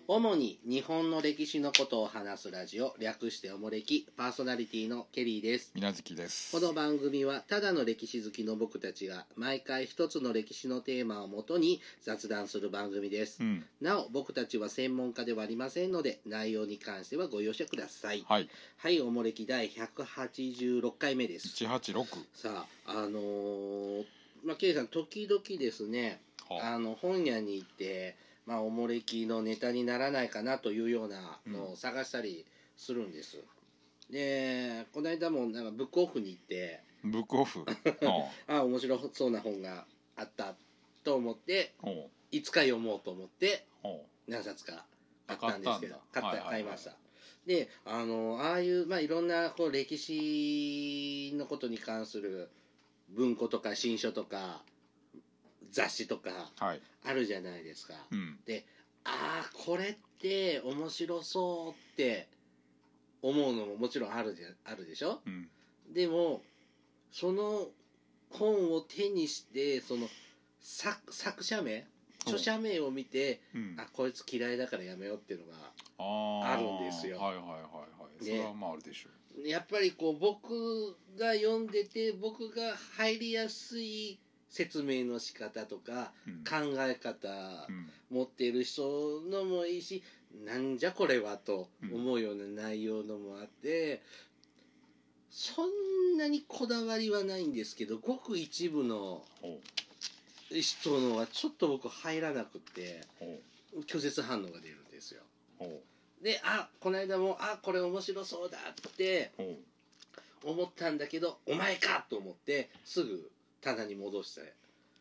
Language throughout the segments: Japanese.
主に日本の歴史のことを話すラジオ、略しておもれき、パーソナリティのケリーです。 みなずきです。 この番組はただの歴史好きの僕たちが毎回一つの歴史のテーマをもとに雑談する番組です。なお僕たちは専門家ではありませんので、内容に関してはご容赦ください。 はい。 はい、おもれき第186回目です。 186。 さあ、ケリーさん時々ですね、本屋に行っておもれきのネタにならないかなというようなのを探したりするんです。で、この間もなんかブックオフに行ってブックオフ面白そうな本があったと思っていつか読もうと思って何冊か買ったんですけど買いました。で、ああいう、いろんな歴史のことに関する文庫とか新書とか雑誌とかあるじゃないですか。で、これって面白そうって思うのももちろんあるでしょ。でもその本を手にしてその作者名著者名を見て、こいつ嫌いだからやめようっていうのがあるんですよ。 それはまああるでしょう。やっぱり僕が読んでて僕が入りやすい説明の仕方とか、考え方持っている人のもいいし、なんじゃこれはと思うような内容のもあって、そんなにこだわりはないんですけど、ごく一部の人のはちょっと僕入らなくて拒絶反応が出るんですよ。で、この間もこれ面白そうだって思ったんだけど、お前かと思ってすぐ棚に戻して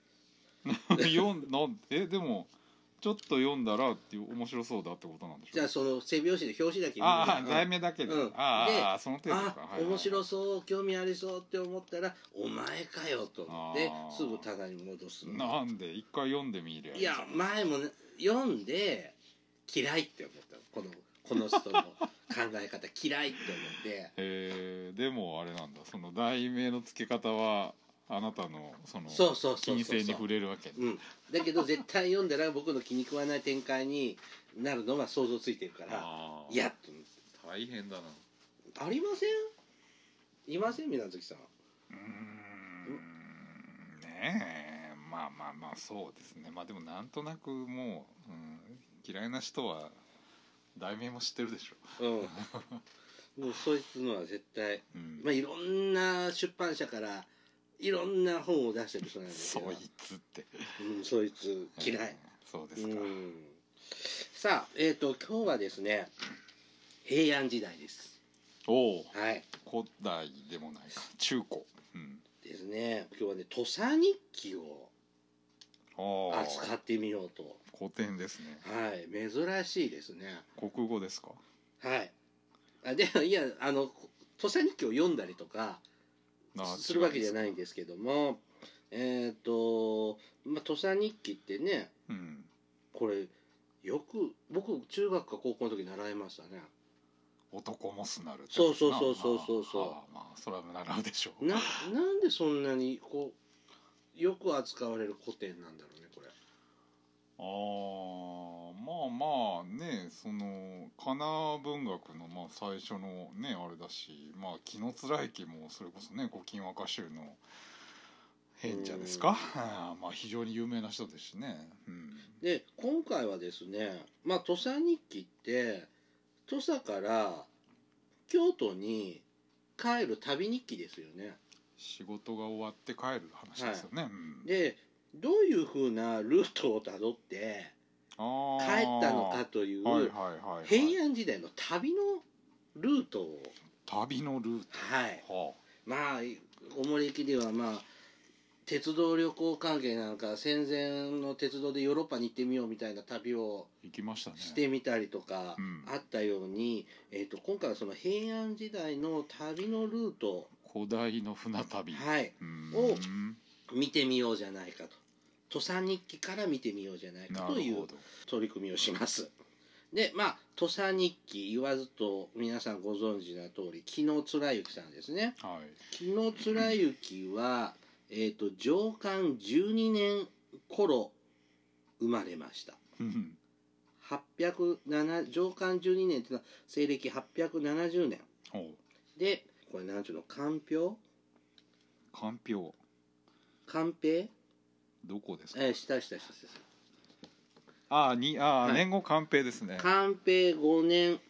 でもちょっと読んだらっていう面白そうだってことなんでしょう。 じゃあその背表紙で表紙だけ見る題名だけで、でその程度か。 面白そう興味ありそうって思ったらお前かよと思ってすぐ棚に戻す。 なんで一回読んでみりゃいい。 いや前も、読んで嫌いって思った。この人の考え方嫌いって思ってでもあれなんだ、その題名の付け方はあなたのその金星に触れるわけ、 だけど絶対読んだら僕の気に食わない展開になるのは想像ついてるからいやっと大変だな。 ありません？いません？水無月さん。 ねえ、まあそうですね。でもなんとなくもう、嫌いな人は題名も知ってるでしょ。 もうそいつのは絶対、いろんな出版社からいろんな本を出してる人なんですけど、 そいつって、 そいつ嫌い。 そうですか。 さあ、今日はですね、平安時代です。はい。 古代でもないか、中古、 ですね。今日はね、土佐日記を扱ってみようと。 古典ですね。 はい、珍しいですね。 国語ですか？ はい。でいや土佐日記を読んだりとかするわけじゃないんですけども、土佐日記ってね、これよく僕中学か高校の時習いましたね。 男もすなる。 そう。 それは習うでしょう。 なんでそんなによく扱われる古典なんだろうねこれ。 そのかな文学の最初のねあれだし、紀貫之もそれこそね古今和歌集の編者ですか。非常に有名な人ですしね。 で今回はですね、土佐日記って土佐から京都に帰る旅日記ですよね。 仕事が終わって帰る話ですよね。 でどういうふうなルートをたどって帰ったのかという平安時代の旅のルートを。おもれきでは鉄道旅行関係なんか戦前の鉄道でヨーロッパに行ってみようみたいな旅をしてみたりとかあったように、今回はその平安時代の旅のルート、 古代の船旅、 を見てみようじゃないかと。土佐日記から見てみようじゃないかという取り組みをします。で土佐日記言わずと皆さんご存知な通り紀貫之さんですね。紀貫之は上巻12年頃生まれました。 上巻12年っていうのは西暦870年で、これなんちゅうの、鑑評官兵どこですか？ 下。 年号官兵ですね。 官兵5年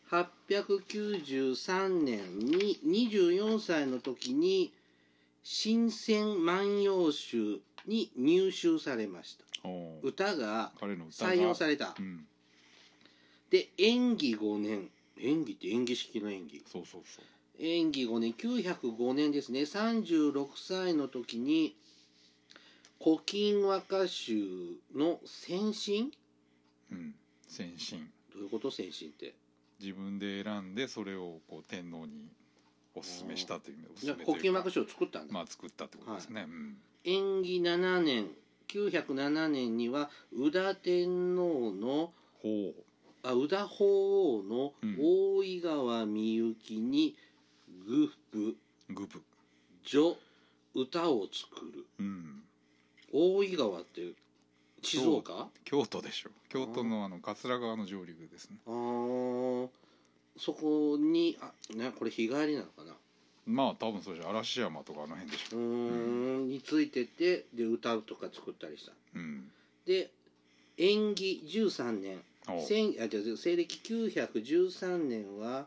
893年に24歳の時に新選万葉集に入集されました。歌が採用された。で、延喜5年、延喜って演技式の演技。延喜5年、905年ですね、36歳の時に古今和歌集の先進、 先進どういうこと？先進って自分で選んでそれをこう天皇におすすめしたという意味で、 古今和歌集を作ったんだ。 作ったってことですね。 延喜7年907年には宇田天皇の宇田法皇の大井川みゆきにグブ女歌を作る。大井川って静岡？ 京都でしょ。京都の桂川の上流ですね。 そこにこれ日帰りなのかな。 多分そうでしょ。嵐山とかあの辺でしょ。 についてて、で歌とか作ったりした。で、延喜13年西暦913年は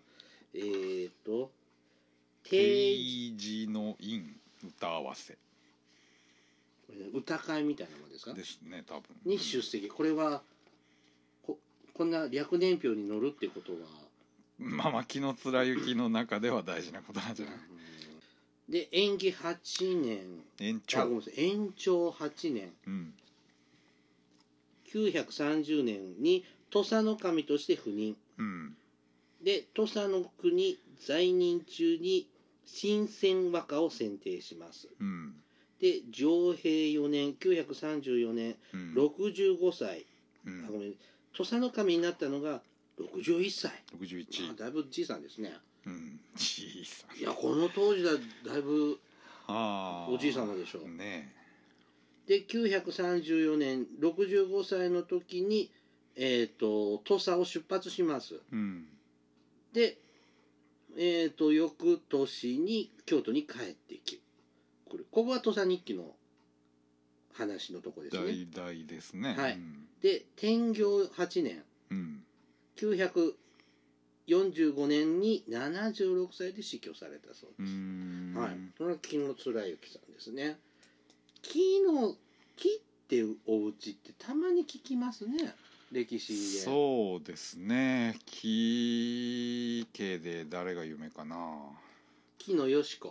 定時の院歌合わせ歌会みたいなものですか？ ですね、多分。 に出席。これはこんな略年表に載るってことは紀貫之の中では大事なことなんじゃない？ で、延喜8年延長8年、930年に土佐の神として赴任、で土佐の国在任中に新選和歌を選定します。で、承平4年934年、65歳、土佐の神になったのが61歳。だいぶじいさんですね。 じいさん。 いや、この当時はだいぶおじいさまでしょう。で、934年65歳の時に土佐を出発します。で、翌年に京都に帰ってきここが土佐日記の話のとこですね。 代々ですね。 で、天行8年、945年に76歳で死去されたそうです。それは紀貫之さんですね。木ってお家ってたまに聞きますね、歴史で。 そうですね。木家で誰が有名かな。 木野よし子。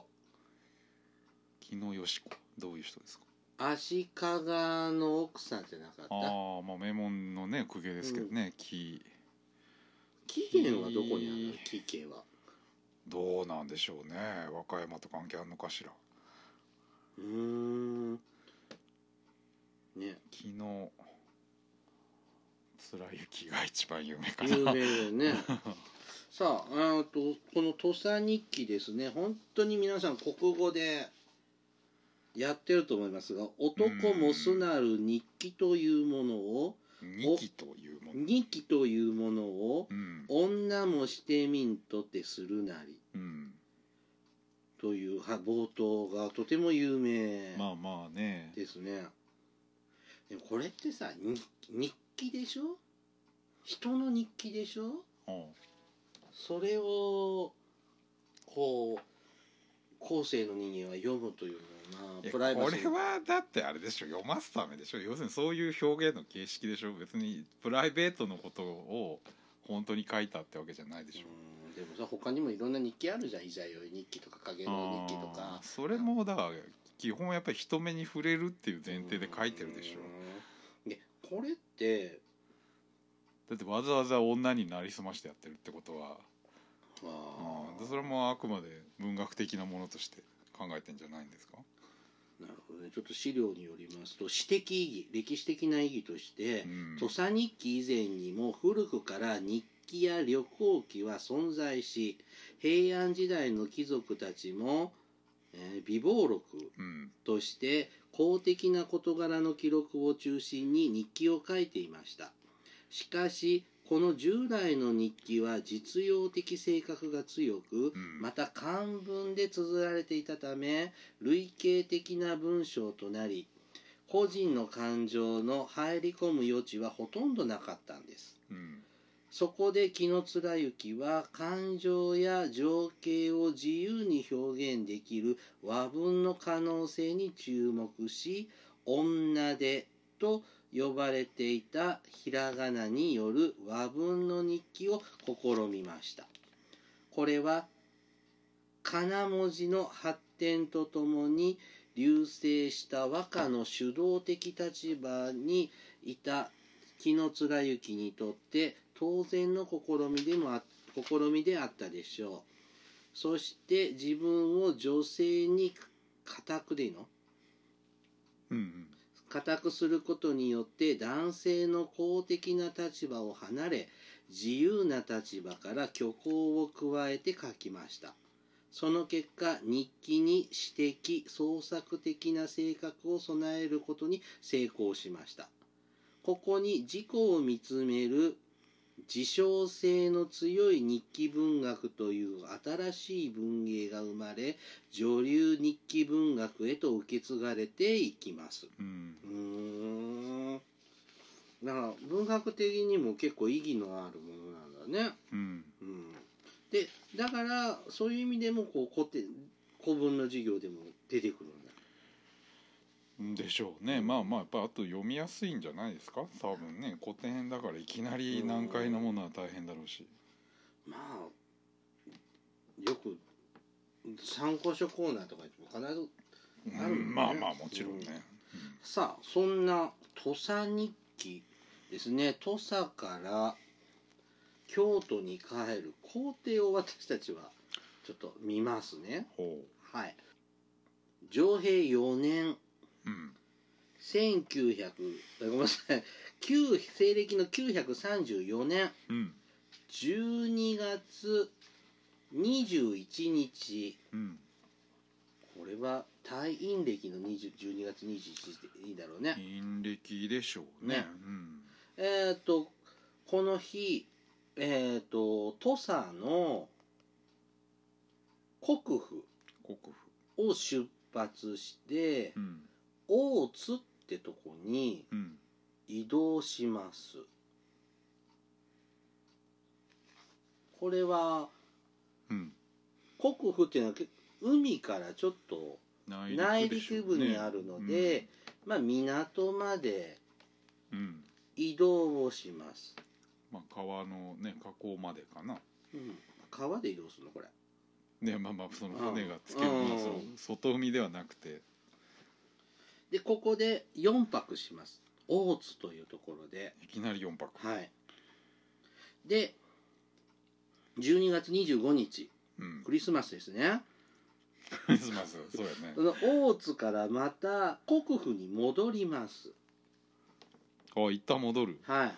どういう人ですか？ 足利の奥さんじゃなかった？ 名門のね公家ですけどね。起源はどこにあるの？木家はどうなんでしょうね。和歌山と関係あるのかしら。 ね。 紀貫之が一番有名かな。 有名だよね。さあ、この土佐日記ですね、本当に皆さん国語でやってると思いますが、男もすなる日記というものを、 日記というものを、 女もしてみんとてするなり、という冒頭がとても有名ですね。でもこれってさ、日記でしょ？人の日記でしょ？それをこう後世の人間は読むというのはプライバシー。 これはだってあれでしょ、読ますためでしょ。要するにそういう表現の形式でしょ。別にプライベートのことを本当に書いたってわけじゃないでしょ。 でもさ、他にもいろんな日記あるじゃん。いざよい日記とか影の日記とか。 それもだから基本やっぱり人目に触れるっていう前提で書いてるでしょ。 でこれってだってわざわざ女になりすましてやってるってことは、それもあくまで文学的なものとして考えてんじゃないんですか？ なるほどね。ちょっと資料によりますと、史的意義、歴史的な意義として、土佐日記以前にも古くから日記や旅行記は存在し、平安時代の貴族たちも、備忘録として公的な事柄の記録を中心に日記を書いていました。 しかしこの従来の日記は実用的性格が強く、また漢文で綴られていたため類型的な文章となり、個人の感情の入り込む余地はほとんどなかったんです。そこで紀貫之は感情や情景を自由に表現できる和文の可能性に注目し、女手と呼ばれていたひらがなによる和文の日記を試みました。これは仮名文字の発展とともに隆盛した和歌の主導的立場にいた紀貫之にとって当然の試みであったでしょう。そして自分を女性に固くすることによって男性の公的な立場を離れ、自由な立場から虚構を加えて書きました。その結果、日記に詩的創作的な性格を備えることに成功しました。ここに自己を見つめる自称性の強い日記文学という新しい文芸が生まれ、女流日記文学へと受け継がれていきます。だから文学的にも結構意義のあるものなんだね。でだからそういう意味でも古文の授業でも出てくるんだでしょうね。やっぱあと読みやすいんじゃないですか。多分ね、古典だからいきなり難解なものは大変だろうし、 よく参考書コーナーとか必ずあるもんね。 もちろんね。 さあそんな土佐日記ですね。土佐から京都に帰る工程を私たちはちょっと見ますね。はい。承平4年、ごめんなさい、西暦の934年、12月21日、これは太陰暦の12月21日でいいんだろうね。 陰暦でしょうね。 この日、土佐の国府を出発して、大津ってとこに移動します。これは、国府っていうのは海からちょっと内陸部にあるので、港まで移動をします。 川のね河口までかな。 川で移動するのこれ。 その船がつける、外海ではなくて。 でここで4泊します。大津というところで。 いきなり4泊。 はい。で12月25日、クリスマスですね。 クリスマス、そうやね。 その大津からまた国府に戻ります。 一旦戻る。 はい。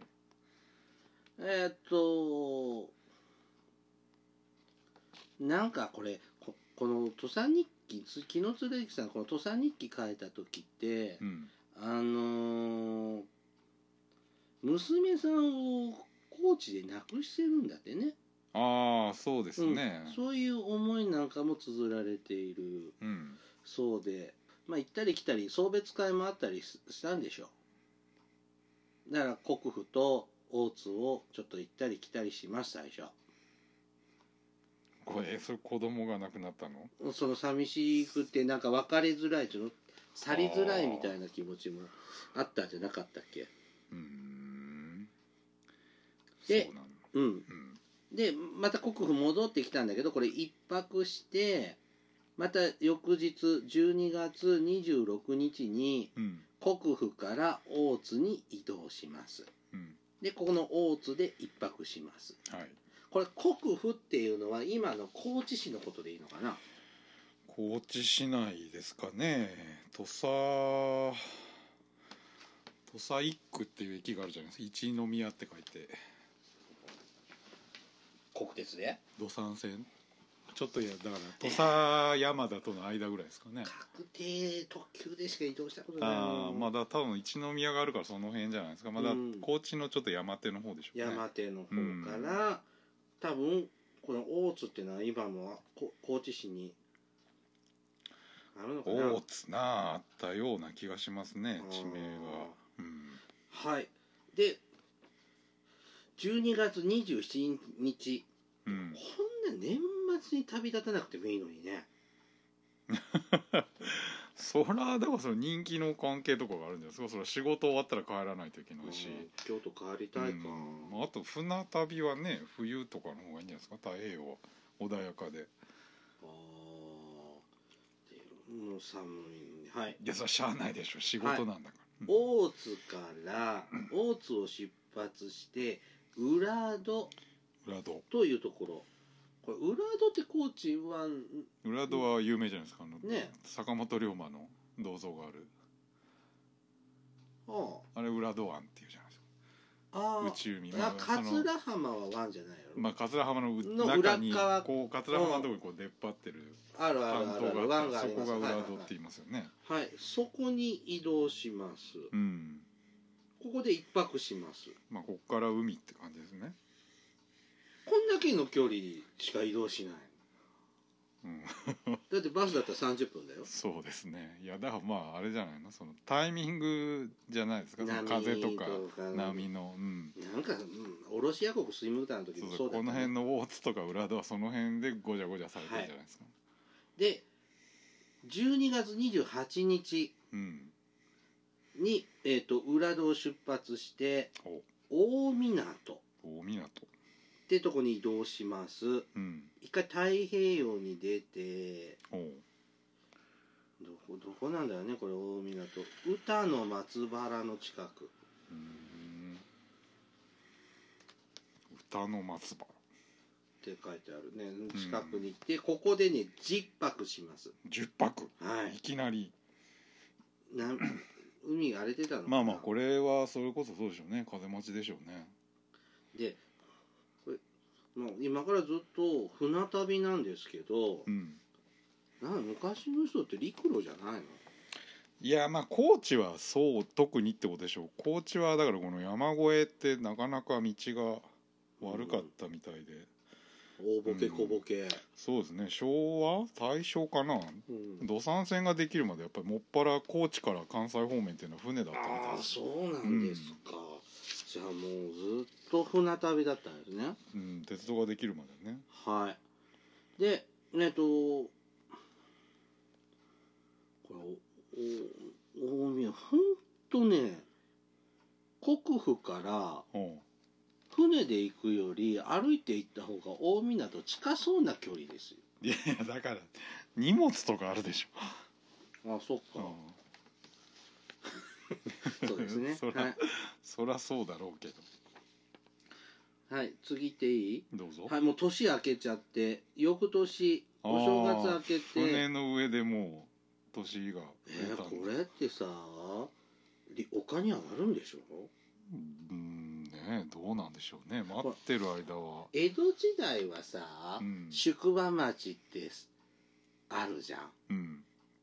なんかこれこの土佐日記、紀貫之さんこの土佐日記書いた時って、娘さんを高知で亡くしてるんだってね。 そうですね、 そういう思いなんかも綴られているそうで、行ったり来たり送別会もあったりしたんでしょう。だから国府と大津をちょっと行ったり来たりします最初。 それ子供が亡くなったの？ その寂しくてなんか別れづらい、去りづらいみたいな気持ちもあったんじゃなかったっけ？で、でまた国府戻ってきたんだけど、これ一泊してまた翌日12月26日に国府から大津に移動します。でここの大津で一泊します。これ国府っていうのは今の高知市のことでいいのかな？ 高知市内ですかね。土佐一区っていう駅があるじゃないですか。一宮って書いて。 国鉄で？ 土山線ちょっとだから土佐山田との間ぐらいですかね。 確定特急でしか移動したことないの。 まだ多分一宮があるからその辺じゃないですか。まだ高知のちょっと山手の方でしょうね。 山手の方から、多分この大津っていうのは今も高知市にあるのかな。 大津あったような気がしますね、地名が。 はい。で12月27日、こんな年末に旅立たなくてもいいのにね。 そらでもその人気の関係とかがあるんじゃないですか。それ仕事終わったら帰らないといけないし、 京都帰りたいか、 あと船旅はね冬とかの方がいいんじゃないですか。太平洋穏やかで。 もう寒い。はい。 いやそれはしゃあないでしょ、仕事なんだから、 大津から大津を出発して浦戸というところ。これ浦戸って高知は浦戸は有名じゃないですか。 ね、 坂本龍馬の銅像がある。あれ浦戸湾っていうじゃないですか。内海。 桂浜は湾じゃないよ。 桂浜の中にこう桂浜のところにこう出っ張ってる半島があって、 そこが浦戸って言いますよね。 はい、そこに移動します。ここで一泊します。 ここから海って感じですね。 こんだけの距離しか移動しない。だってバスだったら30分だよ。 そうですね。いやだからあれじゃないの、そのタイミングじゃないですか。その風とか波の、 なんか、卸屋国スイムーターの時もそうだった、 この辺の大津とか浦戸はその辺でごちゃごちゃされてるじゃないですか。 で12月28日に、浦戸を出発して大港ってとこに移動します。一回太平洋に出て、どこなんだよねこれ。大港宇多の松原の近く。 宇多の松原って書いてあるね。近くに行ってここでね10泊します。 10泊、 いきなり海が荒れてたのかな。 これはそれこそそうでしょうね。風待ちでしょうね。 でこれもう今からずっと船旅なんですけど、昔の人って陸路じゃないの？ いや高知はそう特にってことでしょう。高知はだからこの山越えってなかなか道が悪かったみたいで、 大ボケ小ボケ、 そうですね。昭和大正かな、土山線ができるまでやっぱりもっぱら高知から関西方面っていうのは船だったみたいです。 そうなんですか。じゃあもうずっと船旅だったんですね。 鉄道ができるまでね。 はい。でこれ大宮ほんとね、国府から船で行くより歩いて行った方が大港近そうな距離ですよ。 いやだから荷物とかあるでしょ。そっか。そうですね。 そらそうだろうけど。 はい、次行っていい？ どうぞ。 はい、もう年明けちゃって翌年お正月明けて船の上でもう年がこれってさ丘に上がるんでしょ？ どうなんでしょうね。待ってる間は江戸時代はさ、宿場町ってあるじゃん。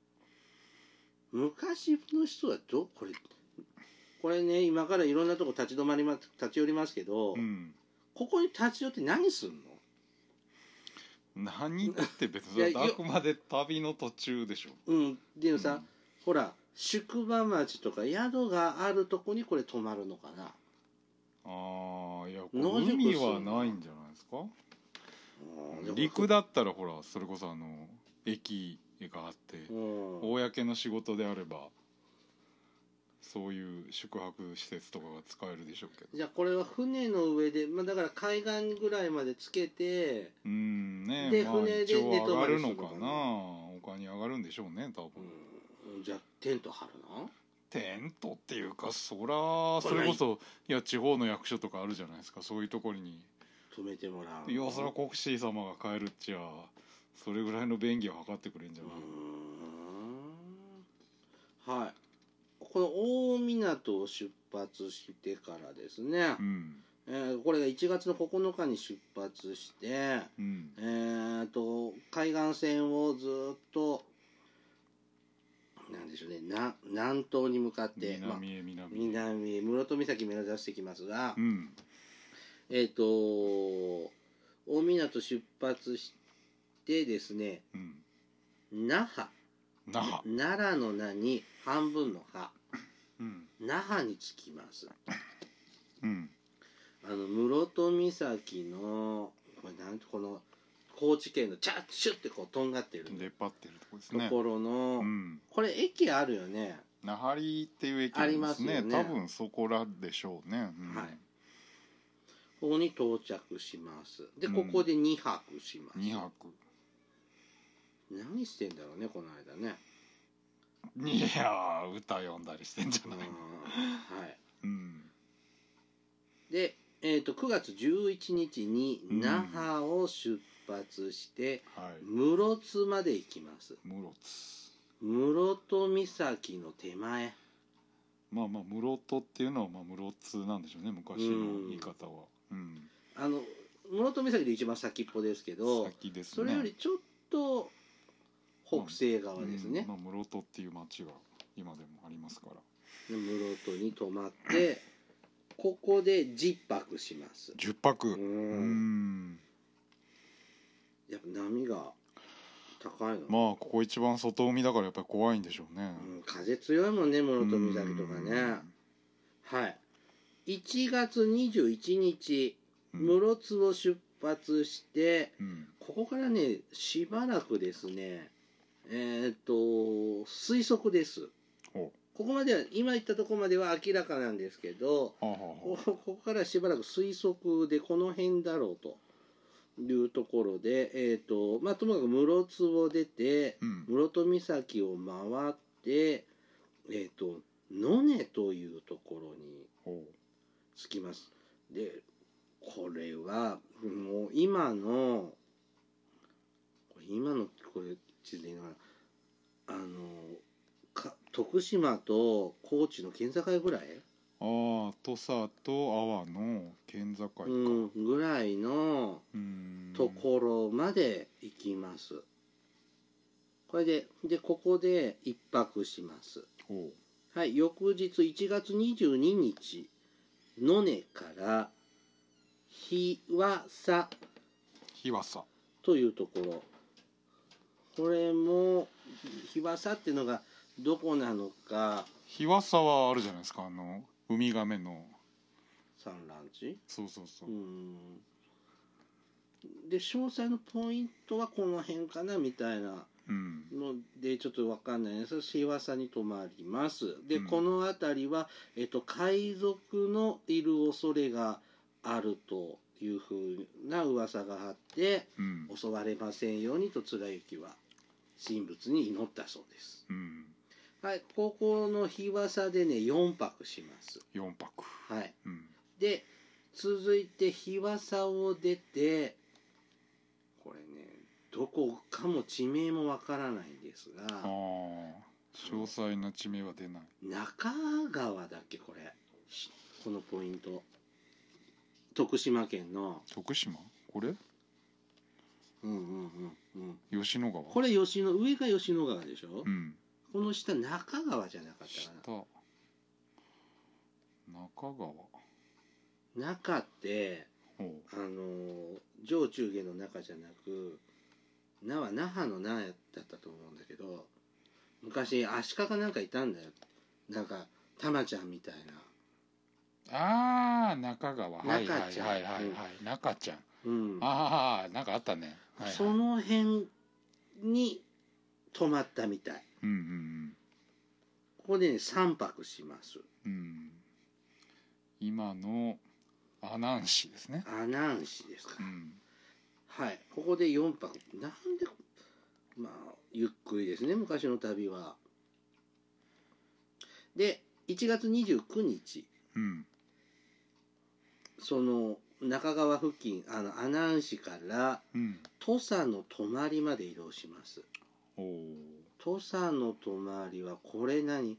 昔の人はこれね、今からいろんなとこ立ち寄りますけど、ここに立ち寄って何すんの？何って別にあくまで旅の途中でしょ。 でもさ、ほら宿場町とか宿があるとこにこれ泊まるのかな。 いや海はないんじゃないですか。陸だったらほらそれこそ駅があって公の仕事であればそういう宿泊施設とかが使えるでしょうけど。 じゃあこれは船の上で、だから海岸ぐらいまでつけてで船で寝泊まりするのかな。丘に上がるんでしょうね多分。 じゃあテント張るの？ テントっていうかそれこそ地方の役所とかあるじゃないですか。そういうところに泊めてもらう。 いやそれは国司様が帰るっちゃそれぐらいの便宜を図ってくれんじゃない。 はい。この大港を出発してからですね、これが1月の9日に出発して、 海岸線をずっとなんでしょうね、南東に向かって南へ南へ室戸岬目指してきますが、 うん、 大湊出発してですね、 うん、 那覇奈良の名に半分の葉、 うん、 那覇に着きます。 うん、 室戸岬のこの高知県のチャッシュってこうとんがってる出っ張ってるとこですね。 ところの、 うん、 これ駅あるよね。 那覇里っていう駅ありますね。多分そこらでしょうね。うん、 はい。ここに到着します。で、ここで2泊します。 2泊。 何してんだろうね、この間ね。 いやー、歌読んだりしてんじゃないの。 はい。 うん。 で、9月11日に那覇を出発して、室津まで行きます。室戸岬の手前。 まあまあ室戸っていうのはまあ室津なんでしょうね、昔の言い方は。うん。 室戸岬で一番先っぽですけど、 先ですね、 それよりちょっと北西側ですね。 まあ室戸っていう町が今でもありますから。 室戸に泊まって、ここで10泊します。 10泊。 やっぱ波が高いの。 まあここ一番外海だからやっぱり怖いんでしょうね。 風強いもんね、室戸岬とかね。はい。1月21日、室津を出発して、ここからね、しばらくですね、推測です。ここまでは、今言ったところまでは明らかなんですけど、ここからしばらく推測でこの辺だろうというところで、まあ、ともかく室津を出て、室戸岬を回って、野根というところに着きます。で、これは、もう今のこれ地図でいいのかな、徳島と高知の県境ぐらい、 土佐と阿波の県境か、 ぐらいのところまで行きます。これでここで一泊します。はい、翌日1月22日野根から日和佐というところ、これも日和佐っていうのがどこなのか。 日和佐はあるじゃないですか、ウミガメの産卵地。 そうそうそう。 で詳細のポイントはこの辺かなみたいなのでちょっと分かんないですけど、日和佐に泊まります。で、この辺りは、海賊のいる恐れがあるというふうな噂があって、襲われませんようにと貫之は神仏に祈ったそうです。はい、ここの日和佐でね4泊します。 4泊。 はい。で続いて日和佐を出て、これねどこかも地名もわからないんですが、 詳細な地名は出ない。 中川だっけ、このポイント。徳島県の。 徳島？これ？吉野川。 これ上が吉野川でしょ。この下中川じゃなかったかな。 中川。 中って上中下の中じゃなく、那覇の那だったと思うんだけど、昔足利なんかいたんだよ。なんかたまちゃんみたいな。中川。はい中ちゃん。なんかあったね。 その辺に泊まったみたい。ここでね3泊します。 今の阿南市ですね。 阿南市ですか。はい、ここで4泊。なんでまあゆっくりですね、昔の旅は。で1月29日、その中川付近阿南市から土佐の泊まで移動します。土佐の泊はこれ鳴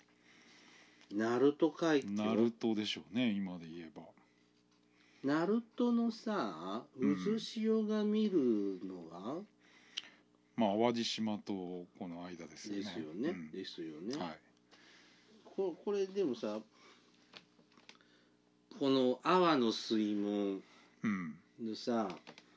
門海峡。 鳴門でしょうね、今で言えば。 鳴門のさ、渦潮が見るのはまあ淡路島とこの間ですよね。 ですよね、ですよね。 はい。 これでもさ、この阿波の水門のさ、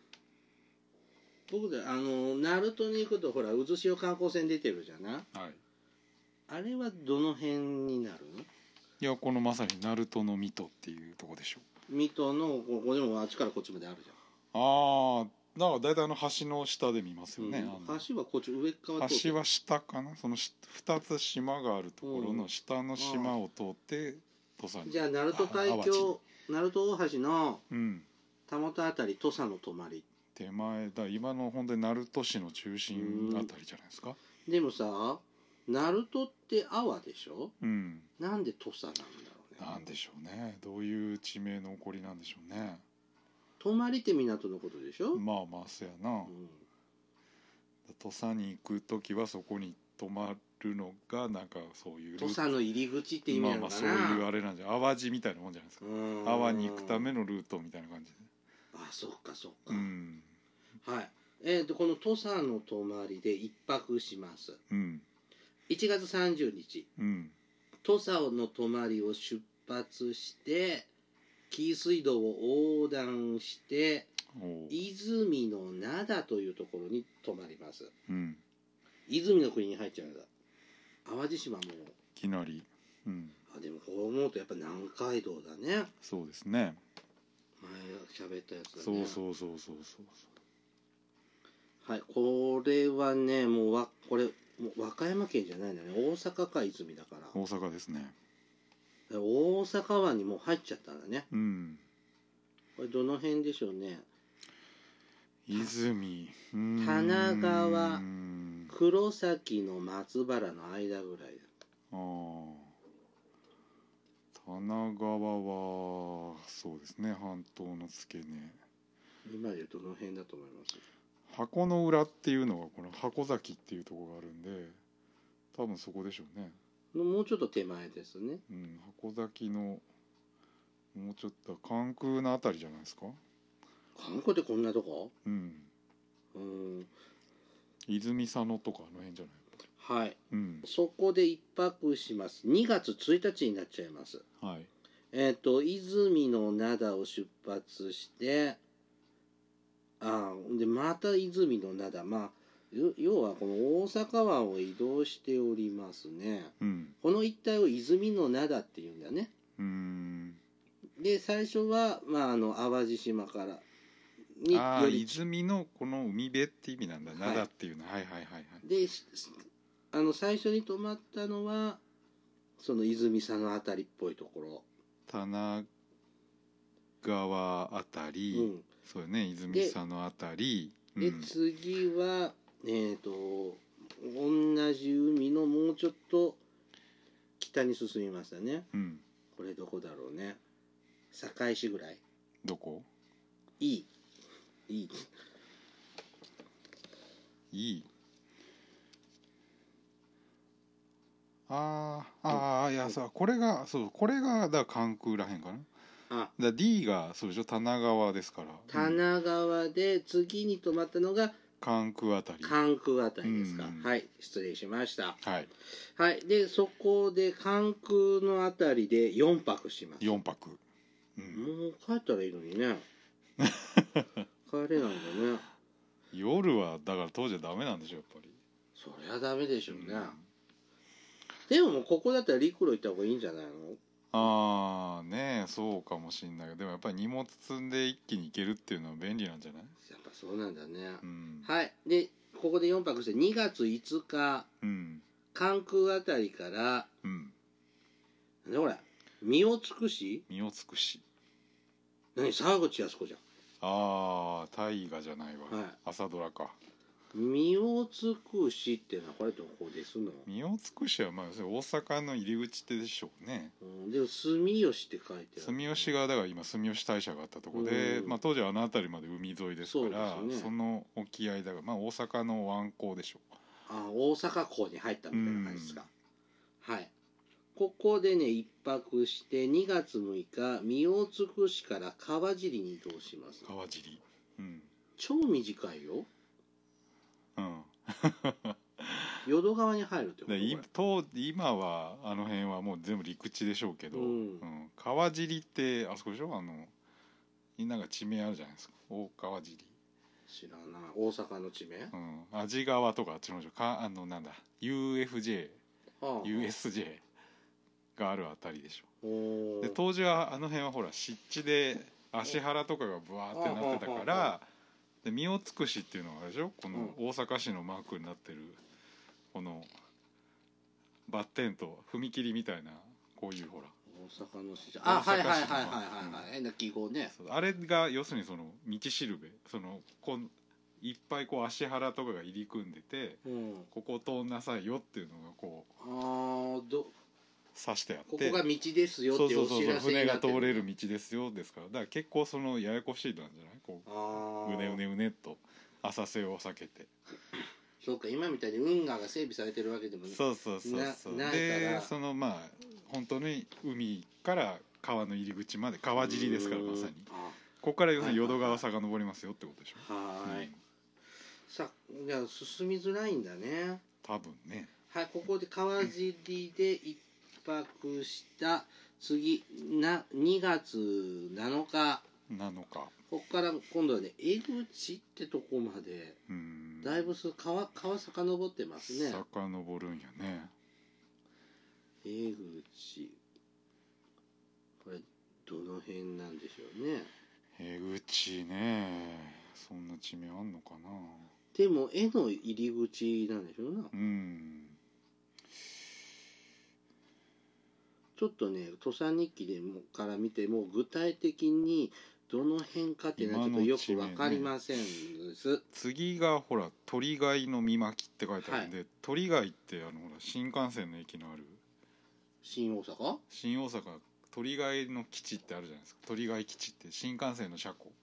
僕で鳴門に行くとほら渦潮観光船出てるじゃない。 はい。 あれはどの辺になるの？ いや、このまさに鳴門の水戸っていうとこでしょう。 水戸のここでもあっちからこっちまであるじゃん。 ああ、だから大体橋の下で見ますよね。 橋はこっち上側通って橋は下かな。その2つ島があるところの下の島を通って土佐に。 じゃあ鳴門海峡、鳴門大橋のたもとあたり土佐の泊まり。 手前だ、今の本当に鳴門市の中心あたりじゃないですか。 でもさ、鳴門って阿波でしょ。なんで土佐なんだろうね。 なんでしょうね。どういう地名の起こりなんでしょうね。 泊まりって港のことでしょ。 まあまあそうやな。土佐に行く時はそこに泊まるのがなんかそういう土佐の入り口って意味なのかな。 そういうあれなんじゃ、淡路みたいなもんじゃないですか。阿波に行くためのルートみたいな感じで。 あ、そっかそっか。はい。この土佐の泊まりで一泊します。1月30日、土佐の泊まりを出発して紀伊水道を横断して泉の灘というところに泊まります。泉の国に入っちゃうんだ。淡路島もいきなり。 でもこう思うとやっぱ南海道だね。 そうですね。 前喋ったやつだね。 そう。 はい、これはね、もうこれもう和歌山県じゃないんだね。大阪か泉だから。 大阪ですね。 大阪湾にもう入っちゃったんだね。これどの辺でしょうね。 泉、 棚川、黒崎の松原の間ぐらいだ。 棚川はそうですね、半島の付け根。 今でどの辺だと思います？ 箱の裏っていうのがこの箱崎っていうところがあるんで、多分そこでしょうね。 もうちょっと手前ですね。 箱崎のもうちょっと関空のあたりじゃないですか。 関空ってこんなとこ？ 泉佐野とかあの辺じゃない。 はい、そこで一泊します。2月1日になっちゃいます。泉の灘を出発してでまた泉の灘、要はこの大阪湾を移動しておりますね。この一帯を泉の灘っていうんだね。で最初は淡路島から泉のこの海辺って意味なんだ、灘っていうのは。 で最初に泊まったのはその泉佐野あたりっぽいところ、 棚川あたり、そうね、泉佐野あたりで、次は同じ海のもうちょっと北に進みましたね。これどこだろうね。堺市ぐらい。 どこ？ いいいや、これがだから関空らへんかな。だ D がそうでしょ、棚川ですから。 棚川で次に泊まったのが関空あたりですか。はい、失礼しました。 はい。 でそこで関空のあたりで4泊します。 4泊。 もう帰ったらいいのにね。帰れないんだね。 夜はだから当時はダメなんでしょ、やっぱり。 そりゃダメでしょうね。でもここだったら陸路行った方がいいんじゃないの？ ねえ、そうかもしんないけど、でもやっぱり荷物積んで一気に行けるっていうのは便利なんじゃない？ やっぱそうなんだね。はい。でここで4泊して2月5日、関空あたりから、なんだこれ、身を尽くし何、沢口靖子じゃん。 大河じゃないわ、朝ドラか。 身を尽くしっていうのはこれどこですの？ 身を尽くしは大阪の入り口でしょうね。 でも住吉って書いてある。 住吉がだから今住吉大社があったところで、当時はあの辺りまで海沿いですから、その沖合だから大阪の湾口でしょう。 大阪港に入ったみたいな感じですか。はい。ここでね一泊して2月6日身を尽くしから川尻に移動します。 川尻、 超短いよ。 淀川に入るってこと？ 今はあの辺はもう全部陸地でしょうけど、川尻ってあそこでしょ、みんなが地名あるじゃないですか。大川尻、 知らない。大阪の地名？ 味川とかあっちの方か、なんだ USJ があるあたりでしょ。で当時はあの辺はほら湿地で芦原とかがブワーってなってたから、で身を尽くしっていうのがあるでしょ、この大阪市のマークになってるこのバッテンと踏切みたいな、こういうほら大阪の市場、はいはいはいはいはいはい、記号ね。 あれが要するにその道しるべ、いっぱいこう芦原とかが入り組んでて、ここ通んなさいよっていうのがこう指してあって、 ここが道ですよっていうお知らせになってる。 船が通れる道ですよですから、だから結構ややこしいなんじゃない、こううねうねうねっと浅瀬を避けて。 そうか、今みたいに運河が整備されてるわけでもないから。 で本当に海から川の入り口まで川尻ですから、まさにここから要するに淀川遡りますよってことでしょ。はい、 さあ、じゃあ進みづらいんだね、 多分ね。 はい、ここで川尻で一泊した次2月7日、ここから今度はね、江口ってとこまでだいぶ川遡ってますね。 遡るんやね。 江口、これどの辺なんでしょうね。 江口ね、そんな地名あんのかな。 でも江の入り口なんでしょうな。ちょっとね、土佐日記から見ても具体的にどの辺かっていうのはちょっとよく分かりませんです。 次がほら鳥貝の見巻って書いてあるんで、鳥貝ってほら新幹線の駅のある新大阪鳥貝の基地ってあるじゃないですか。鳥貝基地って新幹線の車庫。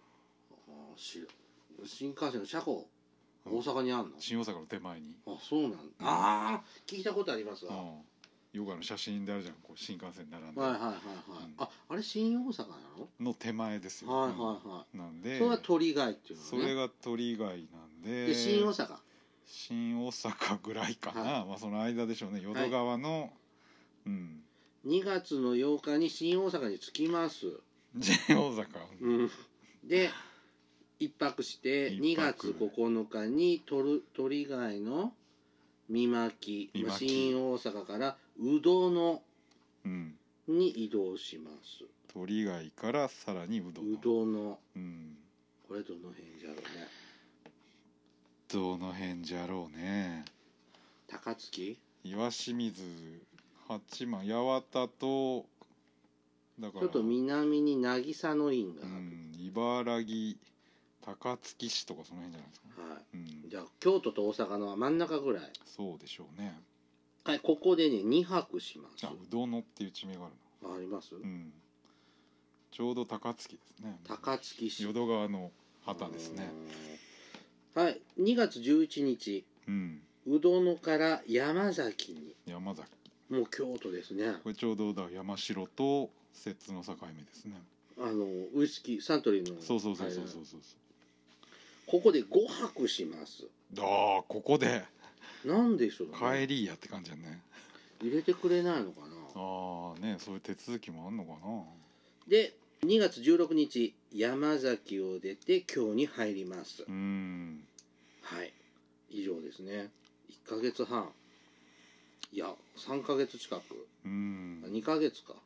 新幹線の車庫、大阪にあるの？ 新大阪の手前に。 そうなんだ。聞いたことありますわ。 ヨガの写真であるじゃん、こう新幹線並んで。 あれ新大阪なの手前ですよ。なんでそれは鳥貝っていうのね。 それが鳥貝なんで、 新大阪ぐらいかな、その間でしょうね。淀川の 2月の8日に新大阪に着きます。 新大阪で一泊して2月9日に鳥貝の見巻き、新大阪から宇土野に移動します。 鳥貝からさらに宇土野、これどの辺じゃろうね。 どの辺じゃろうね。 高槻、 岩清水、八幡、八幡と、だからちょっと南に渚の院がある。 茨城、高槻市とかその辺じゃないですか。 じゃあ京都と大阪の真ん中ぐらい。 そうでしょうね。 はい、ここでね2泊します。 宇土野っていう地名があるの。あります。 ちょうど高槻ですね。 高槻市。 淀川の旗ですね。 はい、2月11日、宇土野から山崎に。もう京都ですね。 これちょうど山城と摂津の境目ですね。 ウイスキーサントリーの。 そう。 ここで5泊します。 ここでなんでしょうね。帰りやって感じやね。 入れてくれないのかな。 そういう手続きもあんのかな。 で2月16日山崎を出て京に入ります。はい、以上ですね。1ヶ月半、いや3ヶ月近く、2ヶ月か。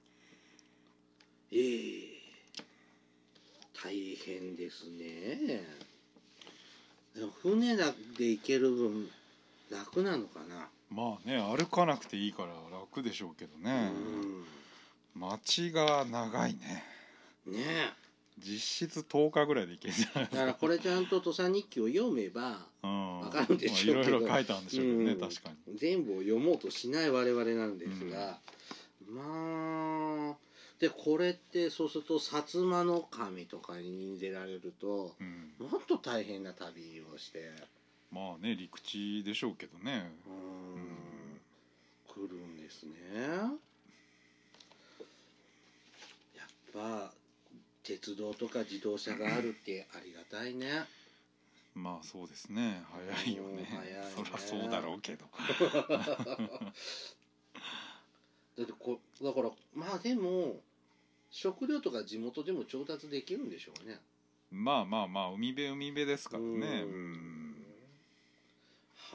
大変ですね。でも船で行ける分楽なのかな。 まあね、歩かなくていいから楽でしょうけどね。街が長いね。実質10日ぐらいで行けるじゃないですか。 だからこれちゃんと土佐日記を読めば分かるんでしょうけど、 いろいろ書いたんでしょうけどね、確かに全部を読もうとしない我々なんですが、でこれってそうすると薩摩の神とかに出られると、もっと大変な旅をして、 まあね、陸地でしょうけどね、 来るんですね。やっぱ鉄道とか自動車があるってありがたいね。 まあそうですね、早いよね。 早いね。 そりゃそうだろうけど。 だってだからまあでも食料とか地元でも調達できるんでしょうね。 まあまあまあ海辺ですからね。 はい。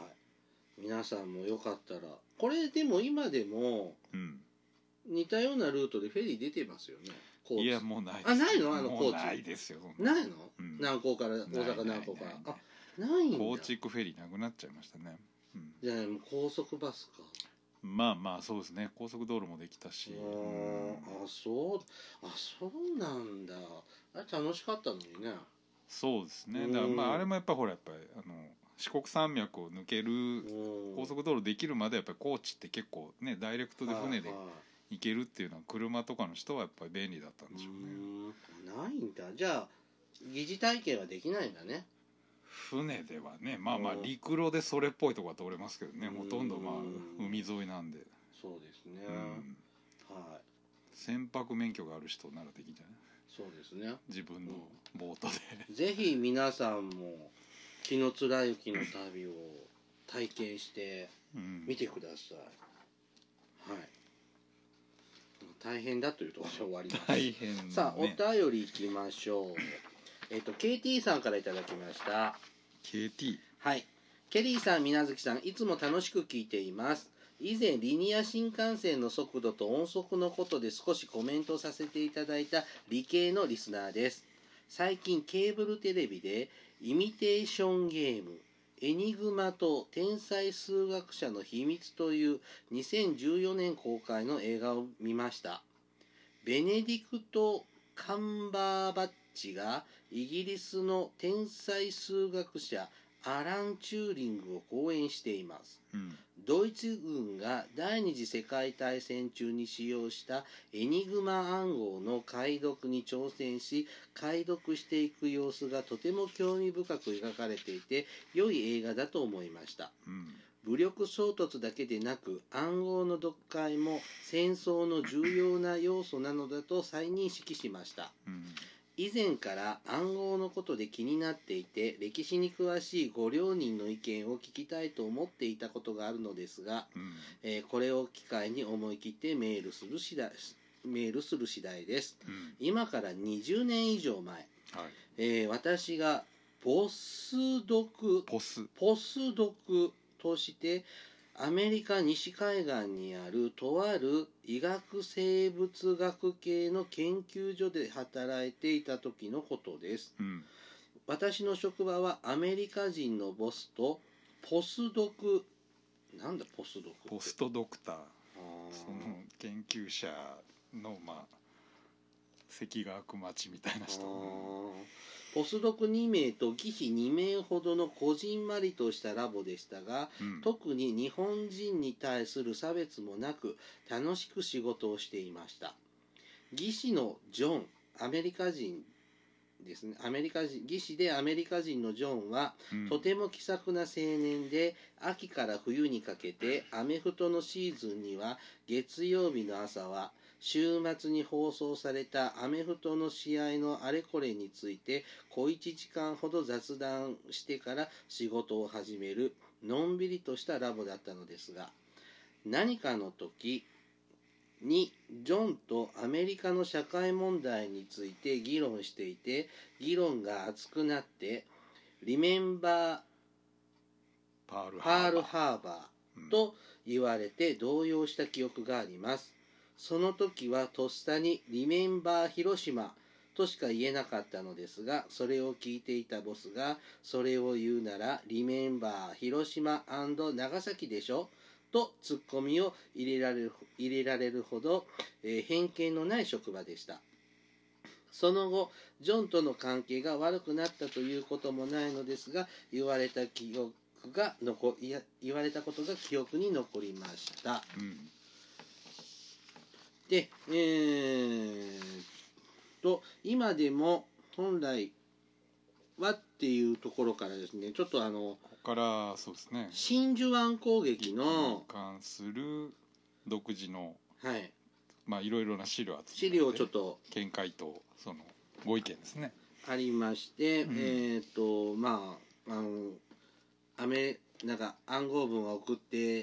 皆さんもよかったら、これでも今でも似たようなルートでフェリー出てますよね。 いやもうないです。 あ、ないの？ もうないですよ。 ないの？南港から大阪南港から。あ、ないんだ。 高知行くフェリーなくなっちゃいましたね。 じゃあもう高速バスか。 まあまあそうですね、高速道路もできたし。 そうなんだ。あれ楽しかったのにね。 そうですね。だからまああれもやっぱほらやっぱり四国山脈を抜ける高速道路できるまでやっぱり高知って結構ねダイレクトで船で行けるっていうのは車とかの人はやっぱり便利だったんでしょうね。ないんだ。じゃあ疑似体験はできないんだね。 船ではね、まあまあ陸路でそれっぽいとこは通れますけどね、ほとんどまあ海沿いなんで。 そうですね。はい。 船舶免許がある人ならできんじゃない？ そうですね。 自分のボートで。 ぜひ皆さんも紀貫之の旅を体験してみてください。はい。大変だというところで終わります。 大変、ね。 さあお便りいきましょう。KT さんからいただきました。 KT。 はい。ケリーさん、みなずきさん、いつも楽しく聞いています。以前リニア新幹線の速度と音速のことで少しコメントさせていただいた理系のリスナーです。最近ケーブルテレビでイミテーションゲームエニグマと天才数学者の秘密という2014年公開の映画を見ました。ベネディクト・カンバーバッチがイギリスの天才数学者アラン・チューリングを講演しています。ドイツ軍が第二次世界大戦中に使用したエニグマ暗号の解読に挑戦し解読していく様子がとても興味深く描かれていて良い映画だと思いました。武力衝突だけでなく暗号の読解も戦争の重要な要素なのだと再認識しました。以前から暗号のことで気になっていて歴史に詳しいご両人の意見を聞きたいと思っていたことがあるのですが、これを機会に思い切ってメールする次第です。今から20年以上前、私がポスドクとしてアメリカ西海岸にあるとある医学生物学系の研究所で働いていた時のことです。私の職場はアメリカ人のボスとポスドクポストドクター、その研究者の関が悪待ちみたいな人。 ポスドク2名と技師2名ほどのこじんまりとしたラボでしたが、特に日本人に対する差別もなく楽しく仕事をしていました。技師のジョン、アメリカ人ですね。技師でアメリカ人のジョンは、とても気さくな青年で、秋から冬にかけてアメフトのシーズンには月曜日の朝は週末に放送されたアメフトの試合のあれこれについて小1時間ほど雑談してから仕事を始めるのんびりとしたラボだったのですが、何かの時にジョンとアメリカの社会問題について議論していて、議論が熱くなってリメンバーパールハーバーと言われて動揺した記憶があります。その時はとっさにリメンバー広島としか言えなかったのですが、それを聞いていたボスが、それを言うならリメンバー広島&長崎でしょとツッコミを入れられるほど、偏見のない職場でした。その後ジョンとの関係が悪くなったということもないのですが、言われたことが記憶に残りました。で、今でも本来はっていうところからですね、ちょっとここからそうですね、 真珠湾攻撃の関する独自のいろいろな資料を資料をちょっと見解とそのご意見ですねありまして、 なんか暗号文を送って、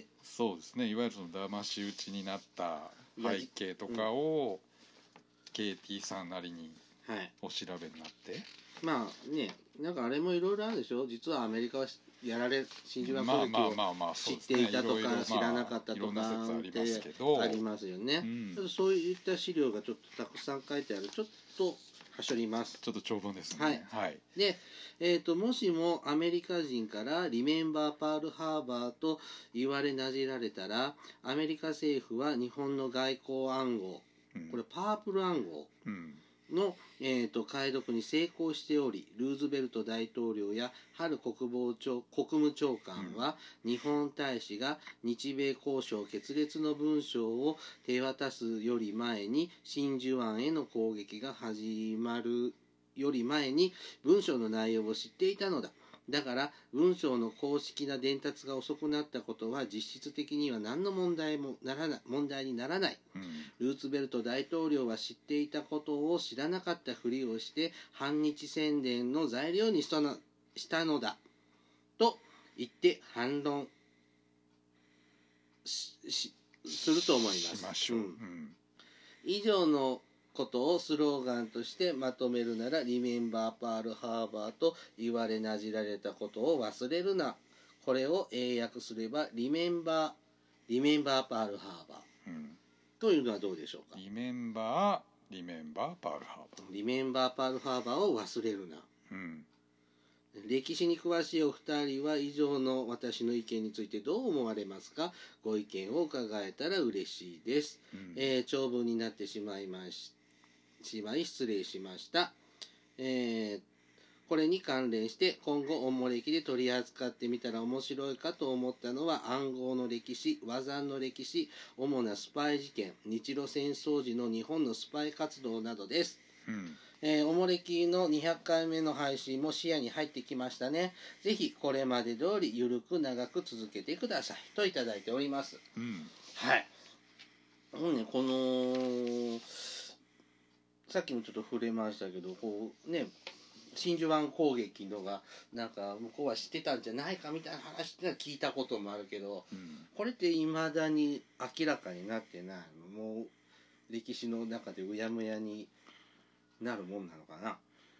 そうですね、いわゆるその騙し討ちになった背景とかを KT さんなりにお調べになって、はい、 まあね、なんかあれもいろいろあるでしょ。実はアメリカは真珠湾攻撃を知っていたとか知らなかったとかってありますよね、うん、そういった資料がちょっとたくさん書いてある。ちょっとはしょります。 ちょっと長文ですね。 はい。はい、で、もしもアメリカ人からリメンバーパールハーバーと言われなじられたら、アメリカ政府は日本の外交暗号、これパープル暗号の、解読に成功しており、ルーズベルト大統領やハル国務長官は、日本大使が日米交渉決裂の文書を手渡すより前に、真珠湾への攻撃が始まるより前に文書の内容を知っていたのだ。だから文章の公式な伝達が遅くなったことは実質的には何の問題にならない、ルーツベルト大統領は知っていたことを知らなかったふりをして反日宣伝の材料にしたのだと言って反論すると思います。以上のことをスローガンとしてまとめるなら、リメンバーパールハーバーと言われなじられたことを忘れるな。これを英訳すればリメンバーパールハーバー、というのはどうでしょうか。 リメンバーパールハーバー。 リメンバーパールハーバーを忘れるな。歴史に詳しいお二人は以上の私の意見についてどう思われますか。ご意見を伺えたら嬉しいです。長文になってしまい失礼しました。これに関連して今後おもれきで取り扱ってみたら面白いかと思ったのは、暗号の歴史、倭山の歴史、主なスパイ事件、日露戦争時の日本のスパイ活動などです。おもれきの200回目の配信も視野に入ってきましたね。ぜひこれまで通りゆるく長く続けてくださいといただいております。はい。このさっきもちょっと触れましたけど、こうね、真珠湾攻撃のがなんか向こうは知ってたんじゃないかみたいな話ってのは聞いたこともあるけど、これって未だに明らかになってないの。もう歴史の中でうやむやになるもんなのかな。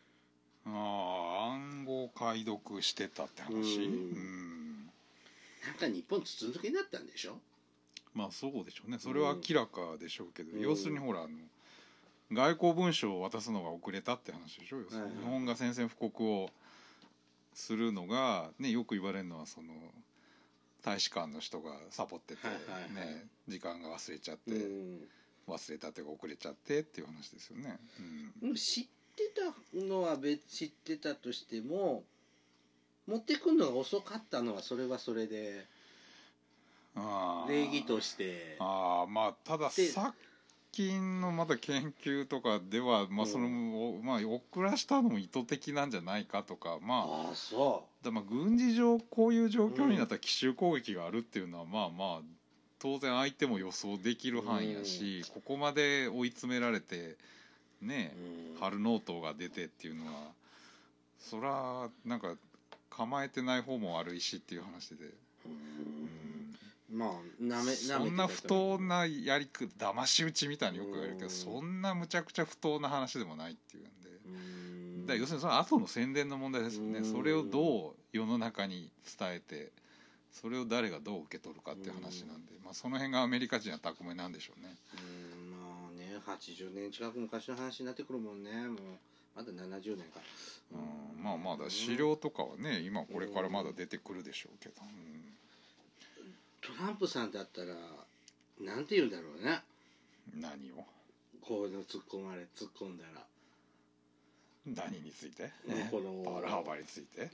暗号解読してたって話。 なんか日本筒抜けになったんでしょ。 まあそうでしょうね。それは明らかでしょうけど、要するにほら外交文書を渡すのが遅れたって話でしょ。日本が宣戦布告をするのがね、よく言われるのはその大使館の人がサボっててね、時間が忘れちゃって、忘れたっていうか遅れちゃってっていう話ですよね。 知ってたのは知ってたとしても、持ってくるのが遅かったのはそれはそれで礼儀として。 まあただ最近のまだ研究とかでは、その遅らしたのも意図的なんじゃないかとか、軍事上こういう状況になったら奇襲攻撃があるっていうのは当然相手も予想できる範囲やし、ここまで追い詰められてね、春ノートが出てっていうのはそらなんか構えてない方も悪いしっていう話で、そんな不当な騙し討ちみたいによく言われるけど、そんなむちゃくちゃ不当な話でもないっていうんで、要するにその後の宣伝の問題ですよね。それをどう世の中に伝えて、それを誰がどう受け取るかっていう話なんで、その辺がアメリカ人は巧みなんでしょうね。 80年近く昔の話になってくるもんね。もうまだ70年か。 まだ資料とかはね、今これからまだ出てくるでしょうけど、 トランプさんだったらなんて言うんだろうね。 何をこういうの突っ込んだら何について、パールハーバーについて、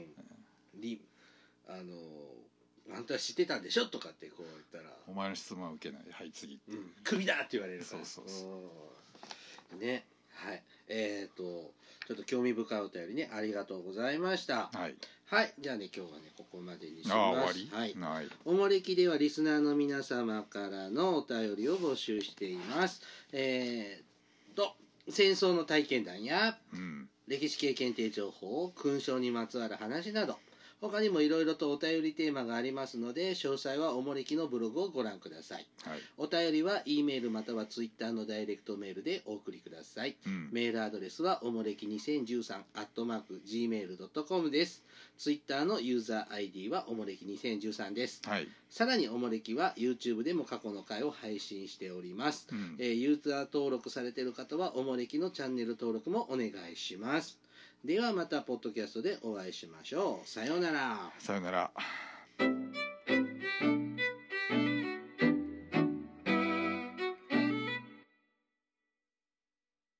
あんた知ってたんでしょとかってこう言ったら、 お前の質問は受けない、はい次って、 クビだって言われるから。ね。はい。ちょっと興味深いお便りね、ありがとうございました。はい。じゃあね、今日はねここまでにします。 終わり。 おもれきではリスナーの皆様からのお便りを募集しています。戦争の体験談や、 歴史系検定情報、勲章にまつわる話など、他にもいろいろとお便りテーマがありますので、詳細はおもれきのブログをご覧ください。 はい、 お便りは E メールまたは Twitter のダイレクトメールでお送りください。メールアドレスはおもれき2013 @gmail.com です。Twitter のユーザー ID はおもれき2013です。 はい、 さらにおもれきは YouTube でも過去の回を配信しております。ユーザー登録されている方はおもれきのチャンネル登録もお願いします。ではまたポッドキャストでお会いしましょう。さようなら。 さようなら。